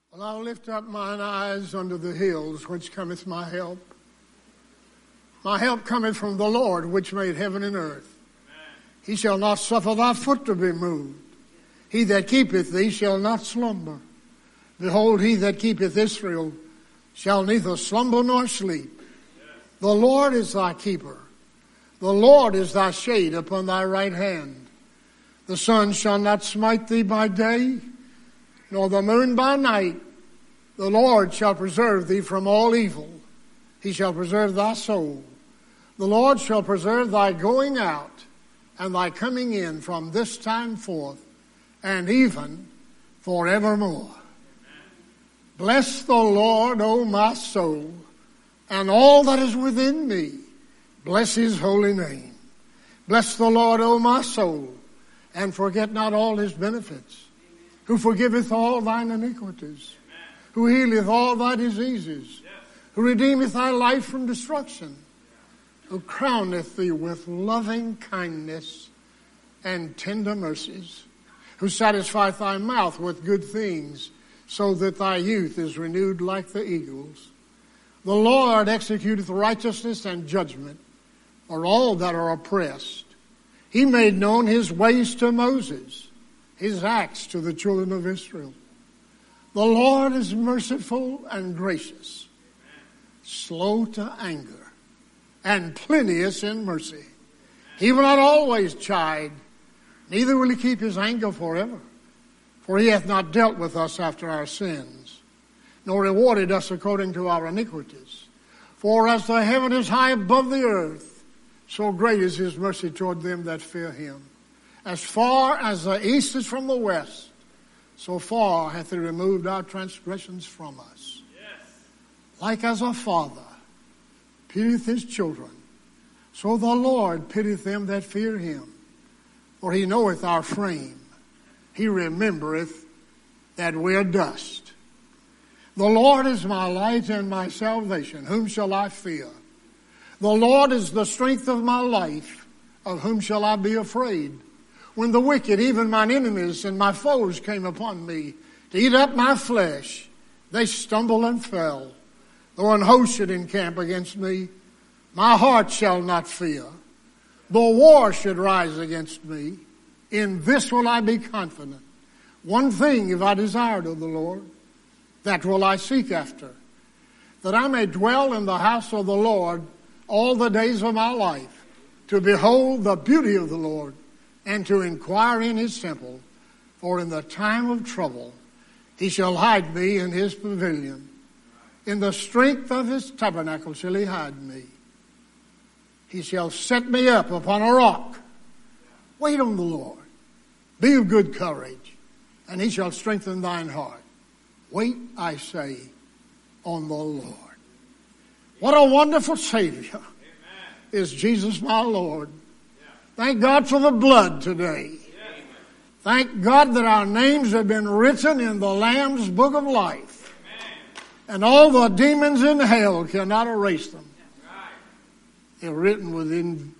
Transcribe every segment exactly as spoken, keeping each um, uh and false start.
Well, I'll lift up mine eyes unto the hills, whence cometh my help. My help cometh from the Lord, which made heaven and earth. Amen. He shall not suffer thy foot to be moved. He that keepeth thee shall not slumber. Behold, he that keepeth Israel shall neither slumber nor sleep. Yes. The Lord is thy keeper. The Lord is thy shade upon thy right hand. The sun shall not smite thee by day, nor the moon by night. The Lord shall preserve thee from all evil. He shall preserve thy soul. The Lord shall preserve thy going out and thy coming in from this time forth and even forevermore. Amen. Bless the Lord, O my soul, and all that is within me. Bless his holy name. Bless the Lord, O my soul, and forget not all his benefits, who forgiveth all thine iniquities, Amen. Who healeth all thy diseases, yes. Who redeemeth thy life from destruction, yeah. Who crowneth thee with loving kindness and tender mercies, who satisfieth thy mouth with good things, so that thy youth is renewed like the eagles. The Lord executeth righteousness and judgment for all that are oppressed. He made known his ways to Moses, his acts to the children of Israel. The Lord is merciful and gracious, Amen. Slow to anger, and plenteous in mercy. Amen. He will not always chide, neither will he keep his anger forever. For he hath not dealt with us after our sins, nor rewarded us according to our iniquities. For as the heaven is high above the earth, so great is his mercy toward them that fear him. As far as the east is from the west, so far hath he removed our transgressions from us. Yes. Like as a father pitieth his children, so the Lord pitieth them that fear him. For he knoweth our frame. He remembereth that we are dust. The Lord is my light and my salvation. Whom shall I fear? The Lord is the strength of my life. Of whom shall I be afraid? When the wicked, even mine enemies and my foes, came upon me to eat up my flesh, they stumbled and fell. Though an host should encamp against me, my heart shall not fear. Though war should rise against me, in this will I be confident. One thing have I desired of the Lord, that will I seek after, that I may dwell in the house of the Lord all the days of my life, to behold the beauty of the Lord, and to inquire in his temple. For in the time of trouble he shall hide me in his pavilion. In the strength of his tabernacle shall he hide me. He shall set me up upon a rock. Wait on the Lord. Be of good courage, and he shall strengthen thine heart. Wait, I say, on the Lord. What a wonderful Savior. Amen. Is Jesus my Lord. Thank God for the blood today. Yes. Thank God that our names have been written in the Lamb's book of life. Amen. And all the demons in hell cannot erase them. Right. They're written within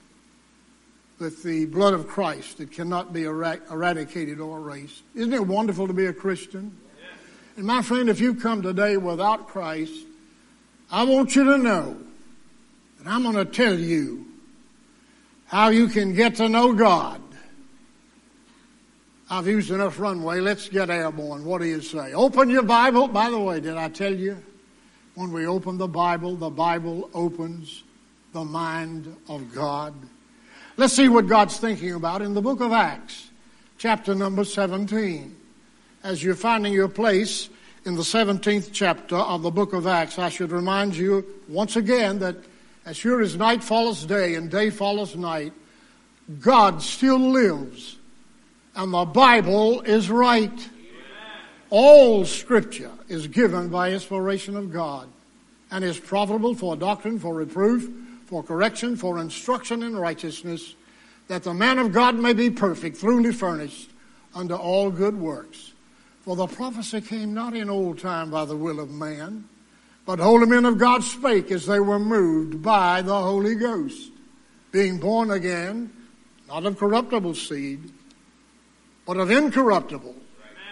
with the blood of Christ. It cannot be eradicated or erased. Isn't it wonderful to be a Christian? Yes. And my friend, if you come today without Christ, I want you to know that I'm going to tell you how you can get to know God. I've used enough runway. Let's get airborne. What do you say? Open your Bible. By the way, did I tell you? When we open the Bible, the Bible opens the mind of God. Let's see what God's thinking about in the book of Acts, chapter number seventeen. As you're finding your place in the seventeenth chapter of the book of Acts, I should remind you once again that as sure as night follows day and day follows night, God still lives, and the Bible is right. Amen. All Scripture is given by inspiration of God and is profitable for doctrine, for reproof, for correction, for instruction in righteousness, that the man of God may be perfect, thoroughly furnished unto all good works. For the prophecy came not in old time by the will of man, but holy men of God spake as they were moved by the Holy Ghost, being born again, not of corruptible seed, but of incorruptible,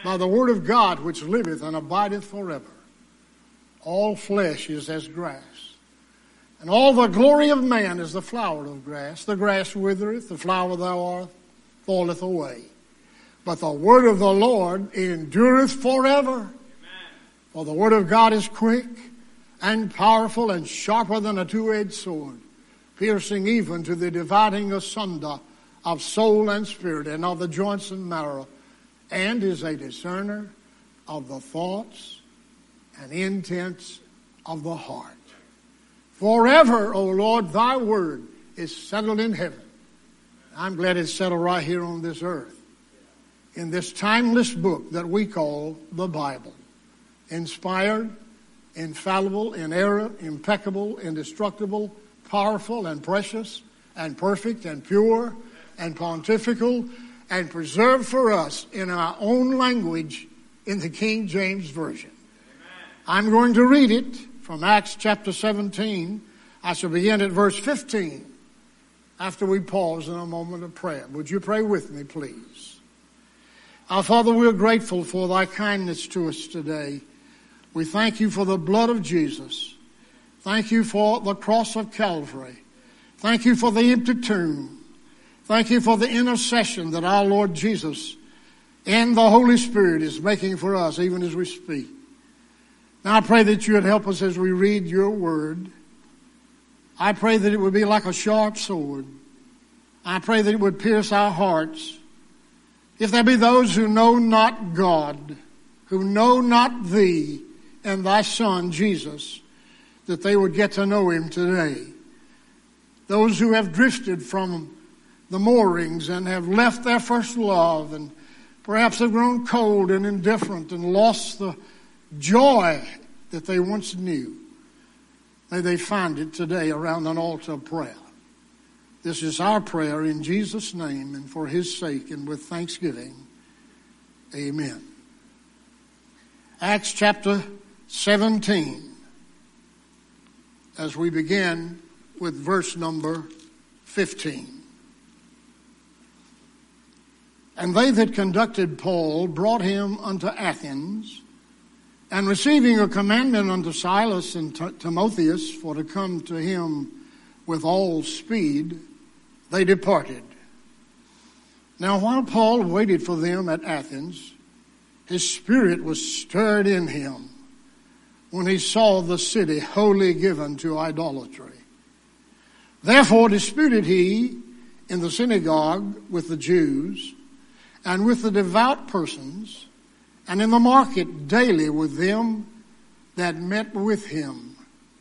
by the word of God which liveth and abideth forever. All flesh is as grass, and all the glory of man is the flower of grass. The grass withereth, the flower thereof falleth away. But the word of the Lord endureth forever. Amen. For the word of God is quick and powerful and sharper than a two-edged sword, piercing even to the dividing asunder of soul and spirit and of the joints and marrow, and is a discerner of the thoughts and intents of the heart. Forever, O Lord, thy word is settled in heaven. I'm glad it's settled right here on this earth, in this timeless book that we call the Bible. Inspired, infallible, inerrant, impeccable, indestructible, powerful and precious and perfect and pure and pontifical, and preserved for us in our own language in the King James Version. Amen. I'm going to read it from Acts chapter seventeen. I shall begin at verse fifteen after we pause in a moment of prayer. Would you pray with me, please? Our Father, we're grateful for thy kindness to us today. We thank you for the blood of Jesus. Thank you for the cross of Calvary. Thank you for the empty tomb. Thank you for the intercession that our Lord Jesus and the Holy Spirit is making for us even as we speak. Now I pray that you would help us as we read your word. I pray that it would be like a sharp sword. I pray that it would pierce our hearts. If there be those who know not God, who know not thee and thy Son, Jesus, that they would get to know him today. Those who have drifted from the moorings and have left their first love and perhaps have grown cold and indifferent and lost the joy that they once knew. May they find it today around an altar of prayer. This is our prayer in Jesus' name and for his sake and with thanksgiving. Amen. Acts chapter seventeen, as we begin with verse number fifteen. And they that conducted Paul brought him unto Athens, and receiving a commandment unto Silas and T- Timotheus for to come to him with all speed, they departed. Now while Paul waited for them at Athens, his spirit was stirred in him when he saw the city wholly given to idolatry. Therefore disputed he in the synagogue with the Jews, and with the devout persons, and in the market daily with them that met with him.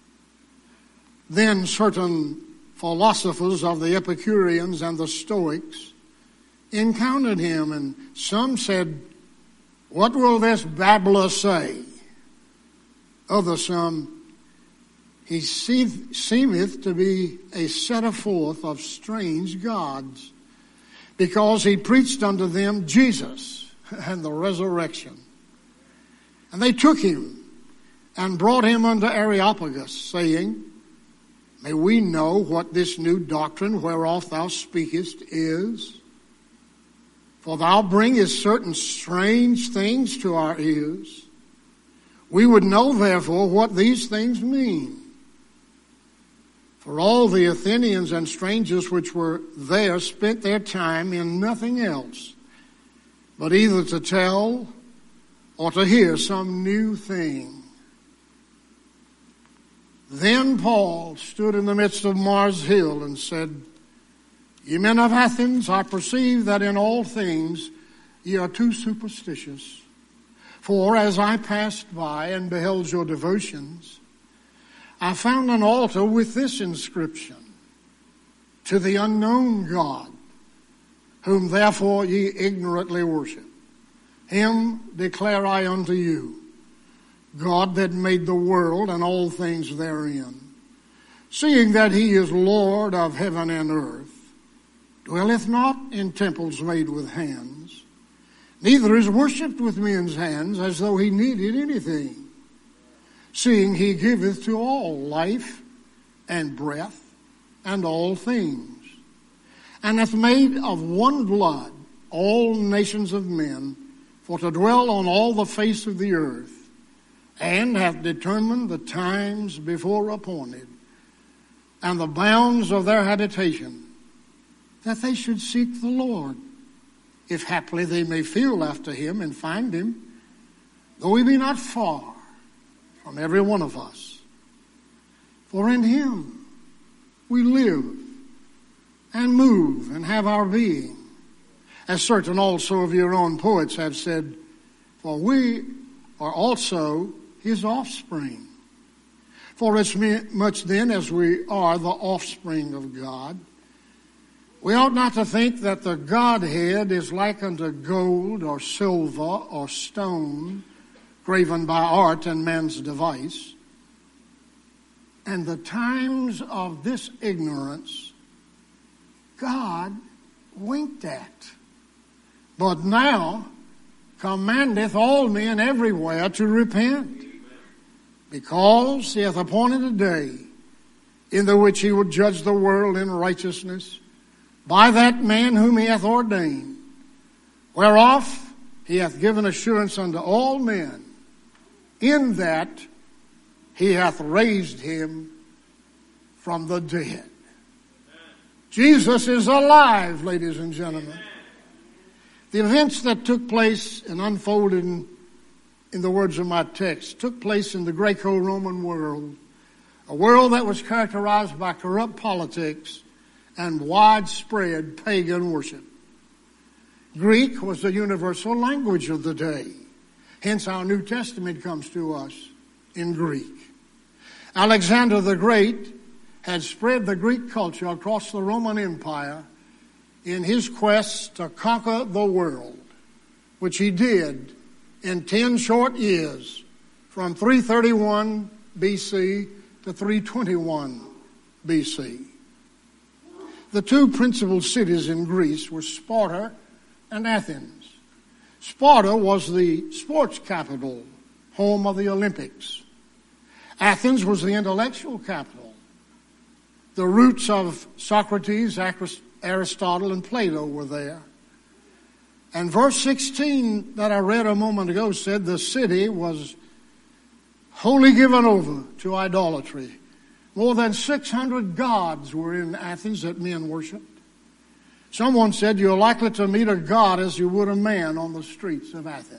Then certain philosophers of the Epicureans and the Stoics encountered him, and some said, What will this babbler say? Others some, He seemeth to be a setter forth of strange gods, because he preached unto them Jesus and the resurrection. And they took him and brought him unto Areopagus, saying, May we know what this new doctrine whereof thou speakest is? For thou bringest certain strange things to our ears. We would know therefore what these things mean. For all the Athenians and strangers which were there spent their time in nothing else, but either to tell or to hear some new thing. Then Paul stood in the midst of Mars Hill and said, Ye men of Athens, I perceive that in all things ye are too superstitious. For as I passed by and beheld your devotions, I found an altar with this inscription, To the unknown God, whom therefore ye ignorantly worship. Him declare I unto you, God that made the world and all things therein, seeing that he is Lord of heaven and earth, dwelleth not in temples made with hands, neither is worshipped with men's hands as though he needed anything, seeing he giveth to all life and breath and all things, and hath made of one blood all nations of men for to dwell on all the face of the earth, and hath determined the times before appointed, and the bounds of their habitation, that they should seek the Lord, if haply they may feel after him and find him, though he be not far from every one of us. For in him we live and move and have our being, as certain also of your own poets have said, for we are also his offspring. For as much then as we are the offspring of God, we ought not to think that the Godhead is like unto gold or silver or stone, graven by art and man's device. And the times of this ignorance God winked at, but now commandeth all men everywhere to repent, because he hath appointed a day in the which he would judge the world in righteousness by that man whom he hath ordained, whereof he hath given assurance unto all men, in that he hath raised him from the dead. Amen. Jesus is alive, ladies and gentlemen. Amen. The events that took place and unfolded in, in the words of my text took place in the Greco-Roman world, a world that was characterized by corrupt politics and widespread pagan worship. Greek was the universal language of the day. Hence our New Testament comes to us in Greek. Alexander the Great had spread the Greek culture across the Roman Empire in his quest to conquer the world, which he did in ten short years, from three thirty-one B C to three twenty-one B C. The two principal cities in Greece were Sparta and Athens. Sparta was the sports capital, home of the Olympics. Athens was the intellectual capital. The roots of Socrates, Aristotle, and Plato were there. And verse sixteen that I read a moment ago said the city was wholly given over to idolatry. More than six hundred gods were in Athens that men worshiped. Someone said you're likely to meet a god as you would a man on the streets of Athens.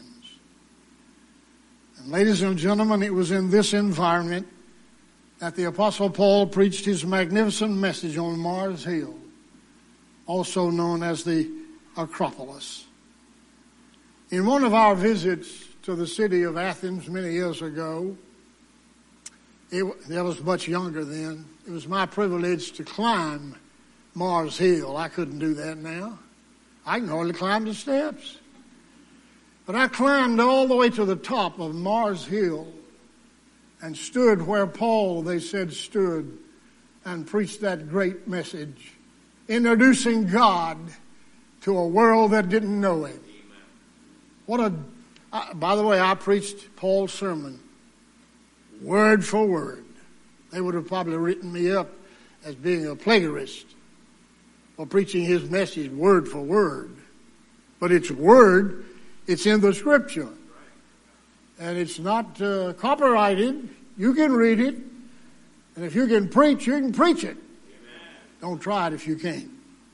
And ladies and gentlemen, it was in this environment that the Apostle Paul preached his magnificent message on Mars Hill, also known as the Acropolis. In one of our visits to the city of Athens many years ago, it, I was much younger then, it was my privilege to climb Mars Hill. I couldn't do that now. I can hardly climb the steps. But I climbed all the way to the top of Mars Hill and stood where Paul, they said, stood and preached that great message, introducing God to a world that didn't know him. What a, I, by the way, I preached Paul's sermon word for word. They would have probably written me up as being a plagiarist for preaching his message word for word. But it's word, it's in the scripture. And it's not uh, copyrighted. You can read it. And if you can preach, you can preach it. Amen. Don't try it if you can't.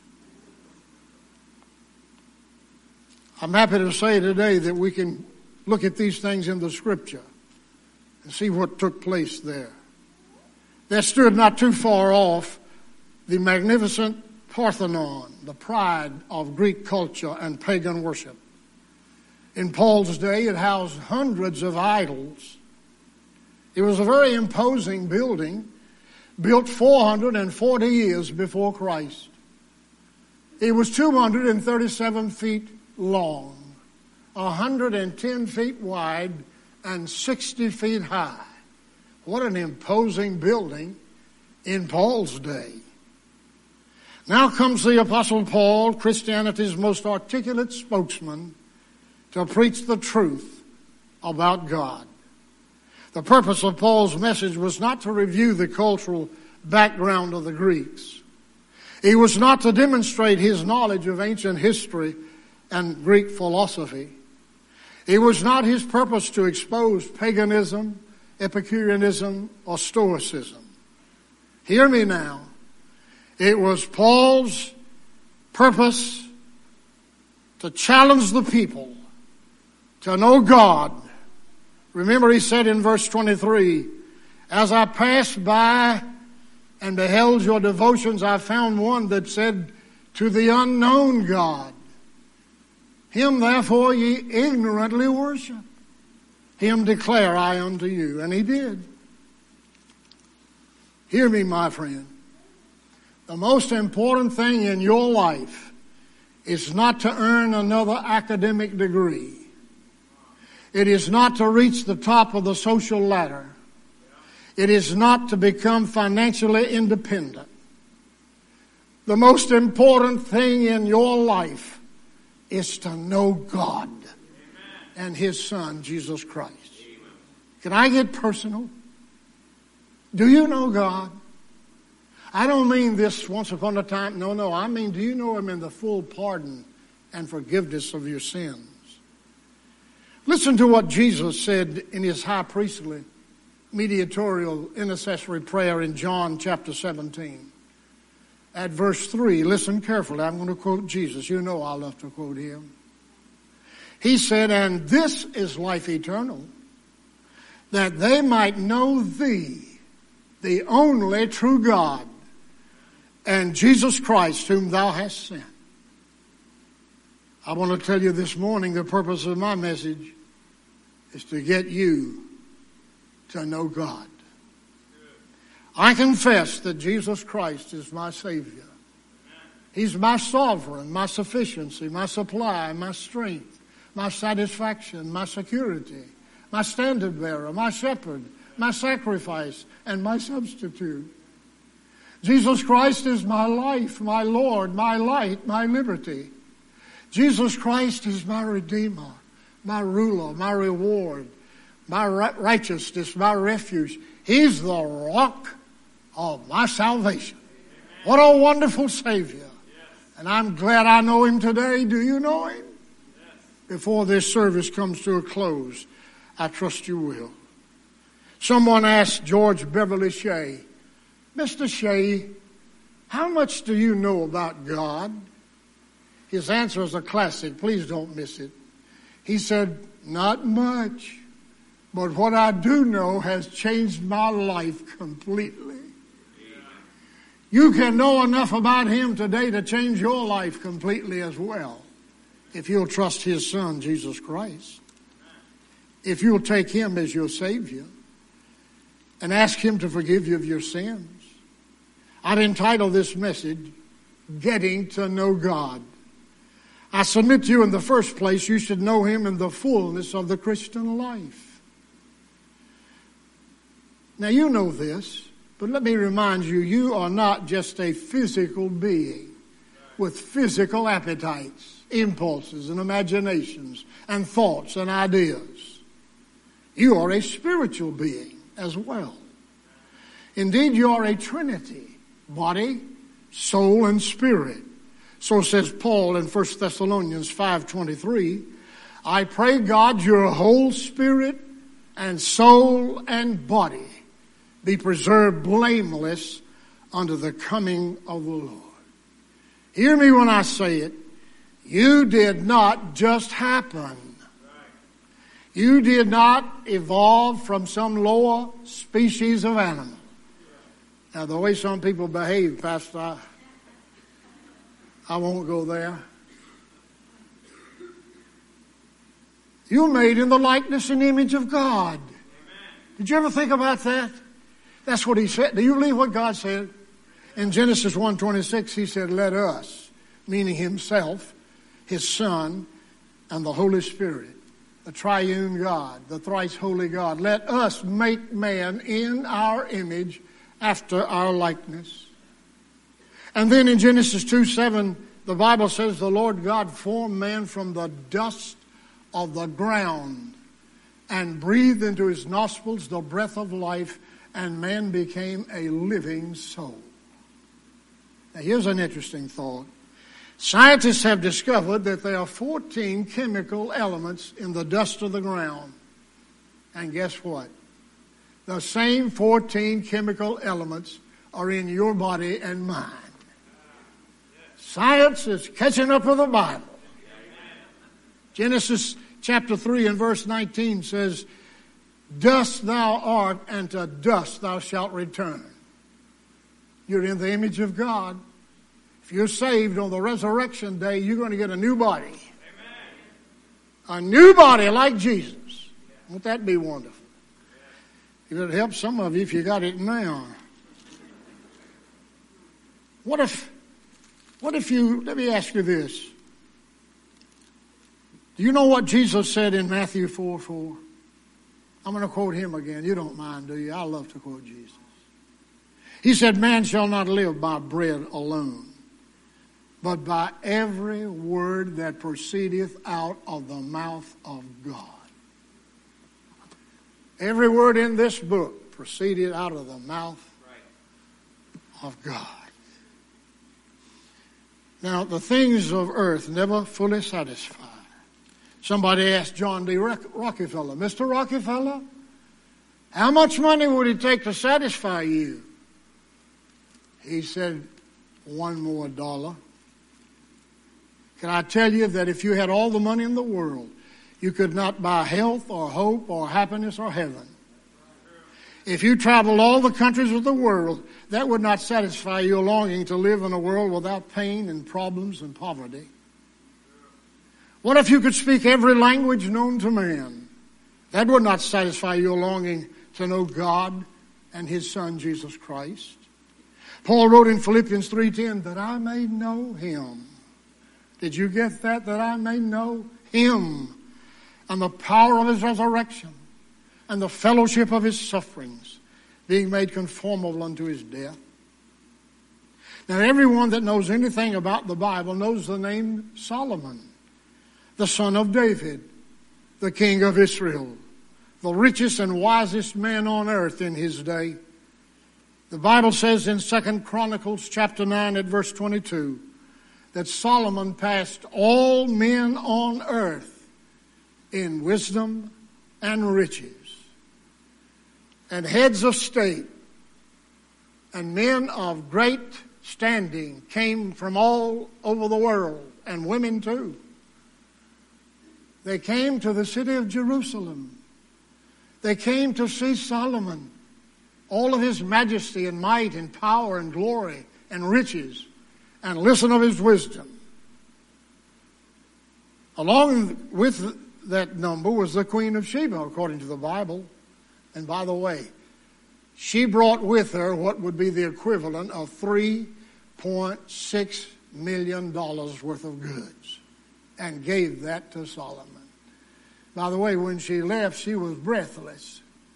I'm happy to say today that we can look at these things in the scripture and see what took place there. There stood not too far off the magnificent Parthenon, the pride of Greek culture and pagan worship. In Paul's day, it housed hundreds of idols. It was a very imposing building, built four hundred forty years before Christ. It was two hundred thirty-seven feet long, one hundred ten feet wide, and sixty feet high. What an imposing building in Paul's day. Now comes the Apostle Paul, Christianity's most articulate spokesman, to preach the truth about God. The purpose of Paul's message was not to review the cultural background of the Greeks. He was not to demonstrate his knowledge of ancient history and Greek philosophy. It was not his purpose to expose paganism, Epicureanism, or Stoicism. Hear me now. It was Paul's purpose to challenge the people to know God. Remember, he said in verse twenty-three, as I passed by and beheld your devotions, I found one that said, to the unknown God. Him therefore ye ignorantly worship. Him declare I unto you. And he did. Hear me, my friend. The most important thing in your life is not to earn another academic degree. It is not to reach the top of the social ladder. It is not to become financially independent. The most important thing in your life is to know God and his Son, Jesus Christ. Can I get personal? Do you know God? I don't mean this once upon a time. No, no. I mean, do you know him in the full pardon and forgiveness of your sins? Listen to what Jesus said in his high priestly mediatorial intercessory prayer in John chapter seventeen. At verse three, listen carefully. I'm going to quote Jesus. You know I love to quote him. He said, and this is life eternal, that they might know thee, the only true God, and Jesus Christ whom thou hast sent. I want to tell you this morning, the purpose of my message is to get you to know God. I confess that Jesus Christ is my Savior. He's my sovereign, my sufficiency, my supply, my strength, my satisfaction, my security, my standard bearer, my shepherd, my sacrifice, and my substitute. Jesus Christ is my life, my Lord, my light, my liberty. Jesus Christ is my Redeemer, my ruler, my reward, my righteousness, my refuge. He's the rock of my salvation. What a wonderful Savior. And I'm glad I know him today. Do you know him? Before this service comes to a close, I trust you will. Someone asked George Beverly Shea, Mister Shea, how much do you know about God? His answer is a classic. Please don't miss it. He said, not much, but what I do know has changed my life completely. You can know enough about him today to change your life completely as well, if you'll trust his Son, Jesus Christ. If you'll take him as your Savior and ask him to forgive you of your sins. I've entitled this message, Getting to Know God. I submit to you, in the first place, you should know him in the fullness of the Christian life. Now, you know this, but let me remind you, you are not just a physical being with physical appetites, impulses, and imaginations, and thoughts and ideas. You are a spiritual being as well. Indeed, you are a trinity, body, soul, and spirit. So says Paul in First Thessalonians five twenty-three, I pray God your whole spirit and soul and body be preserved blameless unto the coming of the Lord. Hear me when I say it. You did not just happen. You did not evolve from some lower species of animal. Now, the way some people behave, Pastor, I, I won't go there. You're made in the likeness and image of God. Amen. Did you ever think about that? That's what he said. Do you believe what God said? In Genesis one twenty-six, he said, let us, meaning himself, his Son, and the Holy Spirit, the triune God, the thrice holy God, let us make man in our image after our likeness. And then in Genesis two seven, the Bible says the Lord God formed man from the dust of the ground and breathed into his nostrils the breath of life, and man became a living soul. Now here's an interesting thought. Scientists have discovered that there are fourteen chemical elements in the dust of the ground. And guess what? The same fourteen chemical elements are in your body and mine. Science is catching up with the Bible. Genesis chapter three and verse nineteen says, dust thou art, and to dust thou shalt return. You're in the image of God. If you're saved on the resurrection day, you're going to get a new body. Amen. A new body like Jesus. Won't that be wonderful? It would help some of you if you got it now. What if, what if you, let me ask you this. Do you know what Jesus said in Matthew four four? I'm going to quote him again. You don't mind, do you? I love to quote Jesus. He said, man shall not live by bread alone, but by every word that proceedeth out of the mouth of God. Every word in this book proceeded out of the mouth of God. Now, the things of earth never fully satisfy. Somebody asked John D. Rockefeller, Mister Rockefeller, how much money would it take to satisfy you? He said, one more dollar. Can I tell you that if you had all the money in the world, you could not buy health or hope or happiness or heaven? If you traveled all the countries of the world, that would not satisfy your longing to live in a world without pain and problems and poverty. What if you could speak every language known to man? That would not satisfy your longing to know God and his Son, Jesus Christ. Paul wrote in Philippians three ten, that I may know him. Did you get that? That I may know him and the power of his resurrection and the fellowship of his sufferings, being made conformable unto his death. Now, everyone that knows anything about the Bible knows the name Solomon, the son of David, the king of Israel, the richest and wisest man on earth in his day. The Bible says in Second Chronicles chapter nine at verse twenty-two that Solomon passed all men on earth in wisdom and riches, and heads of state and men of great standing came from all over the world, and women too. They came to the city of Jerusalem. They came to see Solomon, all of his majesty and might and power and glory and riches, and listen of his wisdom. Along with that number was the Queen of Sheba, according to the Bible. And by the way, she brought with her what would be the equivalent of three point six million dollars worth of goods, and gave that to Solomon. By the way, when she left, she was breathless.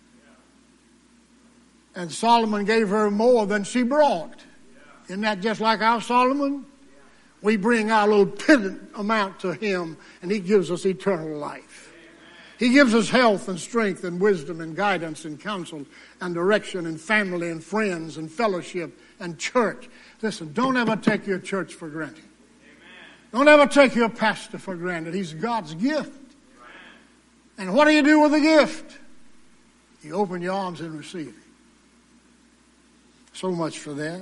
And Solomon gave her more than she brought. Isn't that just like our Solomon? We bring our little pittance amount to him, and he gives us eternal life. He gives us health and strength and wisdom and guidance and counsel and direction and family and friends and fellowship and church. Listen, don't ever take your church for granted. Don't ever take your pastor for granted. He's God's gift. And what do you do with the gift? You open your arms and receive it. So much for that.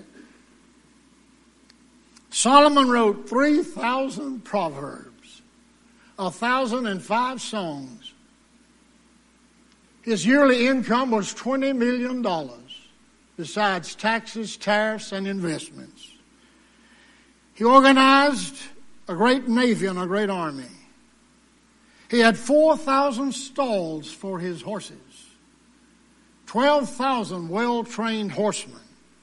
Solomon wrote three thousand proverbs, one thousand five songs. His yearly income was twenty million dollars, besides taxes, tariffs, and investments. He organized a great navy and a great army. He had four thousand stalls for his horses, twelve thousand well-trained horsemen.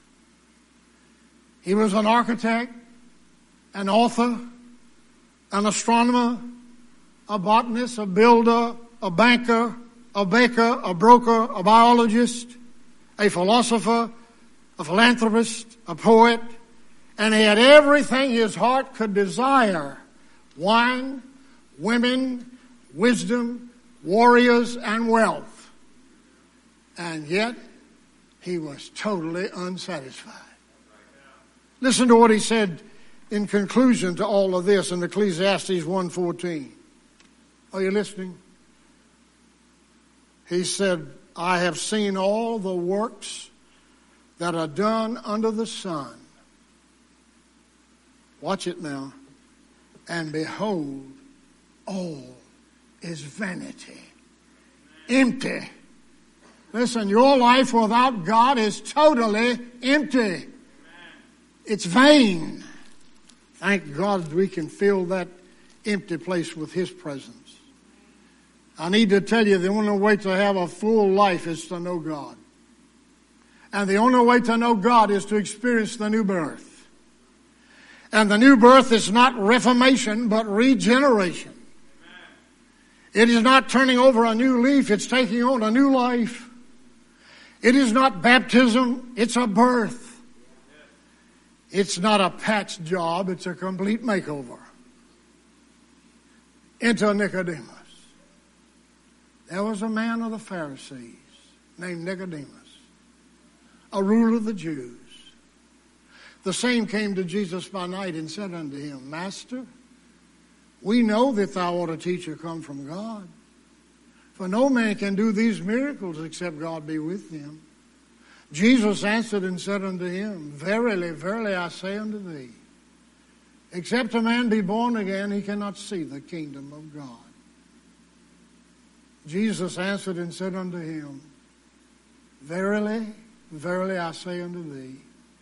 He was an architect, an author, an astronomer, a botanist, a builder, a banker, a baker, a broker, a biologist, a philosopher, a philanthropist, a poet, and he had everything his heart could desire: wine, women, wisdom, warriors, and wealth. And yet, he was totally unsatisfied. Listen to what he said in conclusion to all of this in Ecclesiastes one fourteen. Are you listening? He said, I have seen all the works that are done under the sun. Watch it now. And behold, all is vanity. Empty. Listen, your life without God is totally empty. It's vain. Thank God we can fill that empty place with His presence. I need to tell you, the only way to have a full life is to know God. And the only way to know God is to experience the new birth. And the new birth is not reformation, but regeneration. It is not turning over a new leaf, it's taking on a new life. It is not baptism, it's a birth. It's not a patch job, it's a complete makeover. Enter Nicodemus. There was a man of the Pharisees named Nicodemus, a ruler of the Jews. The same came to Jesus by night and said unto him, Master, we know that thou art a teacher come from God. For no man can do these miracles except God be with him. Jesus answered and said unto him, Verily, verily, I say unto thee, except a man be born again, he cannot see the kingdom of God. Jesus answered and said unto him, Verily, verily, I say unto thee,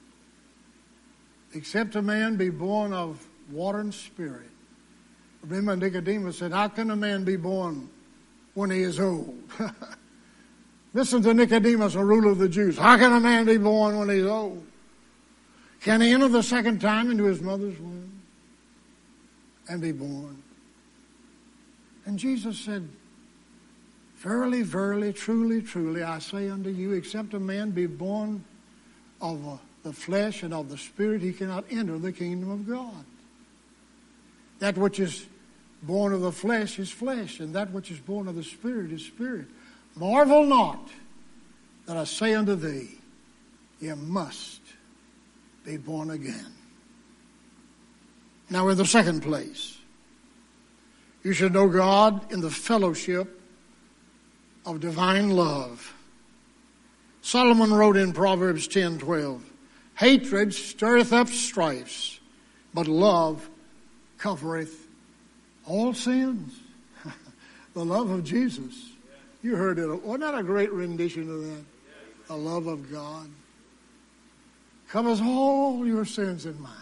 except a man be born of water and spirit. Remember, Nicodemus said, how can a man be born when he is old? Listen to Nicodemus, a ruler of the Jews. How can a man be born when he's old? Can he enter the second time into his mother's womb and be born? And Jesus said, Verily, verily, truly, truly, I say unto you, except a man be born of uh, the flesh and of the spirit, he cannot enter the kingdom of God. That which is born of the flesh is flesh, and that which is born of the spirit is spirit. Marvel not that I say unto thee, you must be born again. Now in the second place, you should know God in the fellowship of divine love. Solomon wrote in Proverbs ten twelve, hatred stirreth up strifes, but love covereth all sins. The love of Jesus. You heard it. Wasn't that a great rendition of that? The love of God covers all your sins and mine.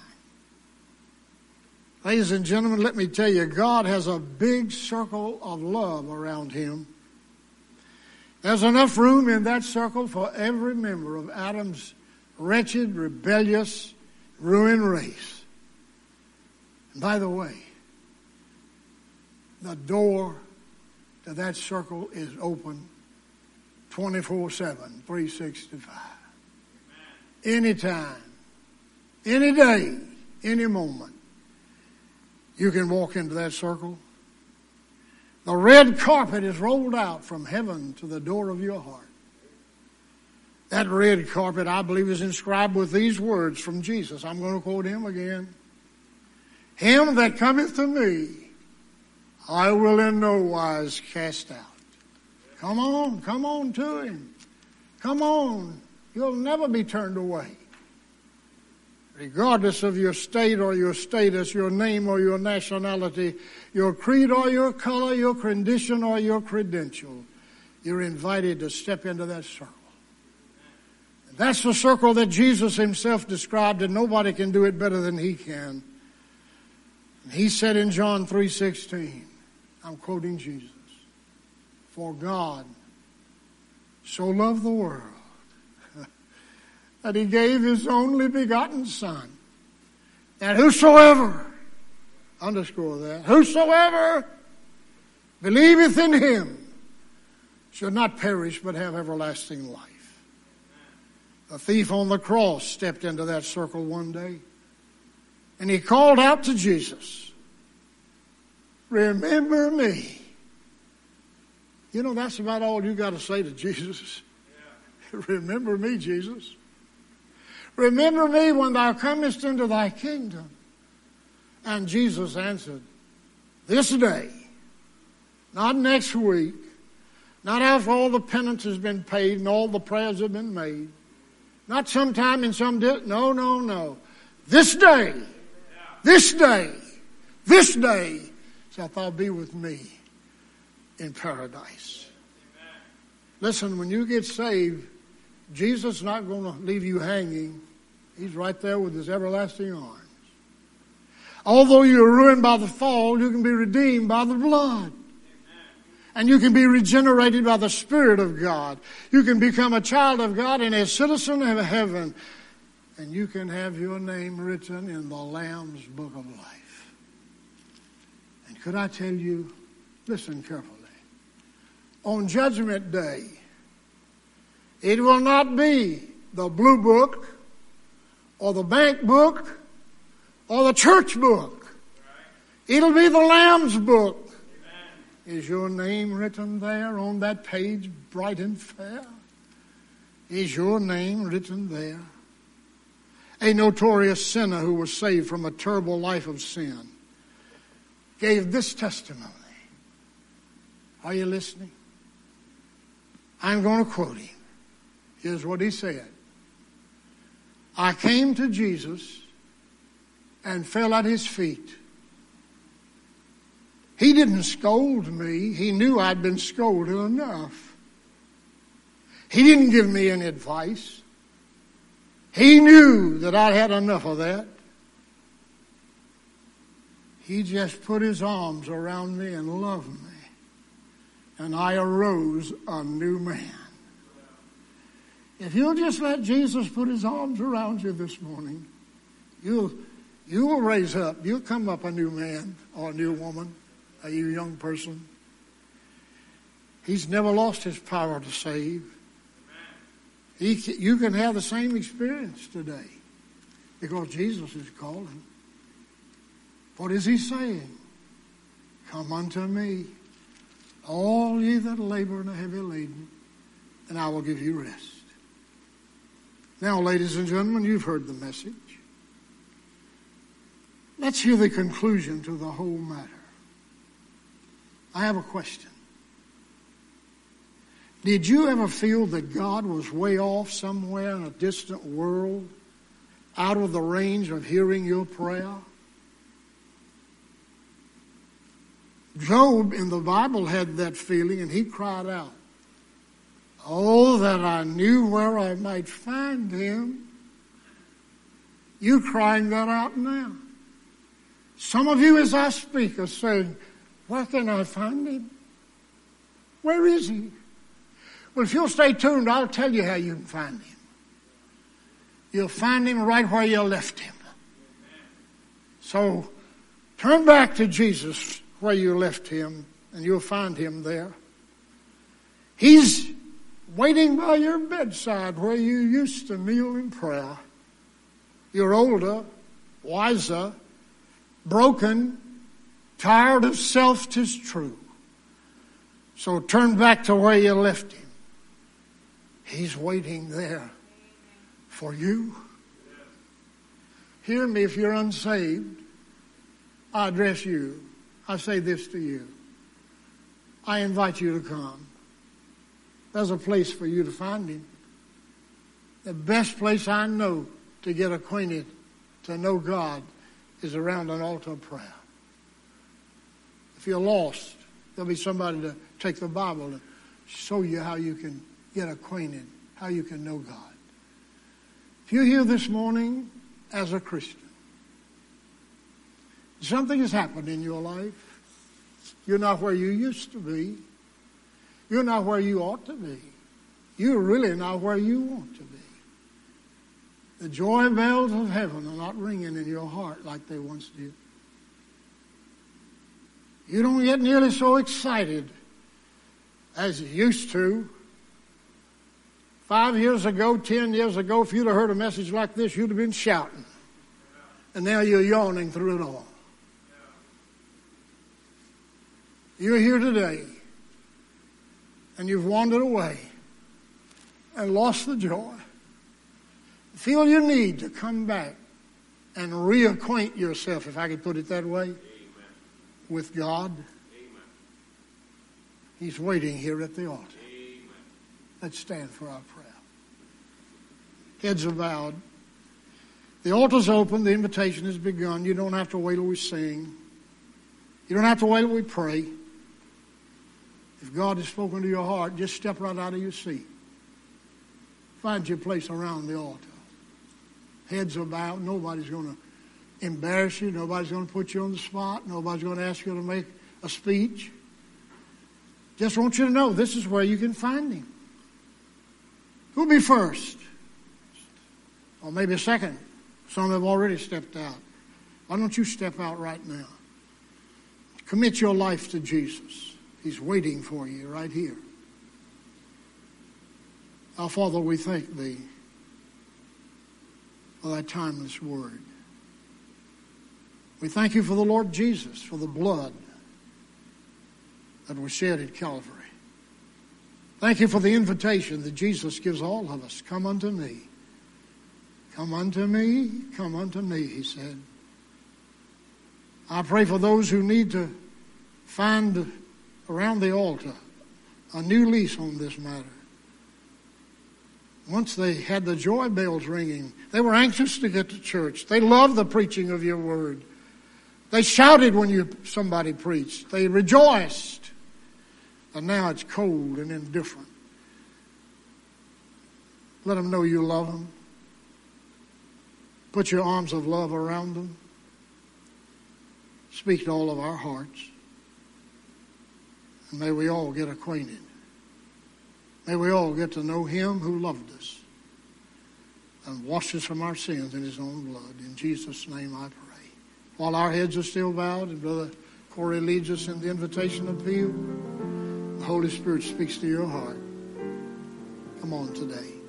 Ladies and gentlemen, let me tell you, God has a big circle of love around him. There's enough room in that circle for every member of Adam's wretched, rebellious, ruined race. And by the way, the door to that circle is open twenty-four seven, three sixty-five. Anytime, any day, any moment, you can walk into that circle. The red carpet is rolled out from heaven to the door of your heart. That red carpet, I believe, is inscribed with these words from Jesus. I'm going to quote him again. Him that cometh to me, I will in no wise cast out. Come on, come on to him. Come on. You'll never be turned away. Regardless of your state or your status, your name or your nationality, your creed or your color, your condition or your credential, you're invited to step into that circle. And that's the circle that Jesus himself described, and nobody can do it better than he can. And he said in John three sixteen, I'm quoting Jesus, for God so loved the world that he gave his only begotten Son, that whosoever, underscore that, whosoever believeth in him should not perish but have everlasting life. The thief on the cross stepped into that circle one day, and he called out to Jesus, remember me. You know, that's about all you got to say to Jesus. Yeah. Remember me, Jesus. Remember me when thou comest into thy kingdom. And Jesus answered, this day, not next week, not after all the penance has been paid and all the prayers have been made, not sometime in some day. No, no, no. This day, this day, this day shalt thou be with me in paradise. Amen. Listen, when you get saved, Jesus is not going to leave you hanging. He's right there with his everlasting arms. Although you're ruined by the fall, you can be redeemed by the blood. And you can be regenerated by the Spirit of God. You can become a child of God and a citizen of heaven. And you can have your name written in the Lamb's Book of Life. And could I tell you, listen carefully. On Judgment Day, it will not be the blue book or the bank book or the church book. It'll be the Lamb's Book. Is your name written there on that page, bright and fair? Is your name written there? A notorious sinner who was saved from a terrible life of sin gave this testimony. Are you listening? I'm going to quote him. Here's what he said. I came to Jesus and fell at his feet. He didn't scold me. He knew I'd been scolded enough. He didn't give me any advice. He knew that I'd had enough of that. He just put his arms around me and loved me. And I arose a new man. If you'll just let Jesus put his arms around you this morning, you'll, you will raise up. You'll come up a new man or a new woman. Are you a young person? He's never lost his power to save. He, you can have the same experience today because Jesus is calling. What is he saying? Come unto me, all ye that labor and are heavy laden, and I will give you rest. Now, ladies and gentlemen, you've heard the message. Let's hear the conclusion to the whole matter. I have a question. Did you ever feel that God was way off somewhere in a distant world, out of the range of hearing your prayer? Job in the Bible had that feeling, and he cried out, oh, that I knew where I might find him. You're crying that out now. Some of you, as I speak, are saying, where can I find him? Where is he? Well, if you'll stay tuned, I'll tell you how you can find him. You'll find him right where you left him. So turn back to Jesus where you left him, and you'll find him there. He's waiting by your bedside where you used to kneel in prayer. You're older, wiser, broken, tired of self, 'tis true. So turn back to where you left him. He's waiting there for you. Hear me, if you're unsaved, I address you. I say this to you. I invite you to come. There's a place for you to find him. The best place I know to get acquainted, to know God, is around an altar of prayer. If you're lost, there'll be somebody to take the Bible and show you how you can get acquainted, how you can know God. If you're here this morning as a Christian, something has happened in your life. You're not where you used to be. You're not where you ought to be. You're really not where you want to be. The joy bells of heaven are not ringing in your heart like they once did. You don't get nearly so excited as you used to. Five years ago, ten years ago, if you'd have heard a message like this, you'd have been shouting. And now you're yawning through it all. You're here today, and you've wandered away and lost the joy. Feel your need to come back and reacquaint yourself, if I could put it that way, Amen. with God. Amen. He's waiting here at the altar. Amen. Let's stand for our prayer. Heads are bowed. The altar's open. The invitation has begun. You don't have to wait till we sing. You don't have to wait till we pray. If God has spoken to your heart, just step right out of your seat. Find your place around the altar. Heads are bowed. Nobody's going to embarrass you. Nobody's going to put you on the spot. Nobody's going to ask you to make a speech. Just want you to know this is where you can find him. Who'll be first? Or maybe a second. Some have already stepped out. Why don't you step out right now? Commit your life to Jesus. He's waiting for you right here. Our Father, we thank thee for thy timeless word. We thank you for the Lord Jesus, for the blood that was shed at Calvary. Thank you for the invitation that Jesus gives all of us. Come unto me. Come unto me, come unto me, he said. I pray for those who need to find around the altar a new lease on this matter. Once they had the joy bells ringing, they were anxious to get to church. They loved the preaching of your word. They shouted when you somebody preached. They rejoiced. And now it's cold and indifferent. Let them know you love them. Put your arms of love around them. Speak to all of our hearts. And may we all get acquainted. May we all get to know him who loved us and washed us from our sins in his own blood. In Jesus' name I pray. While our heads are still bowed and Brother Corey leads us in the invitation appeal, the Holy Spirit speaks to your heart. Come on today.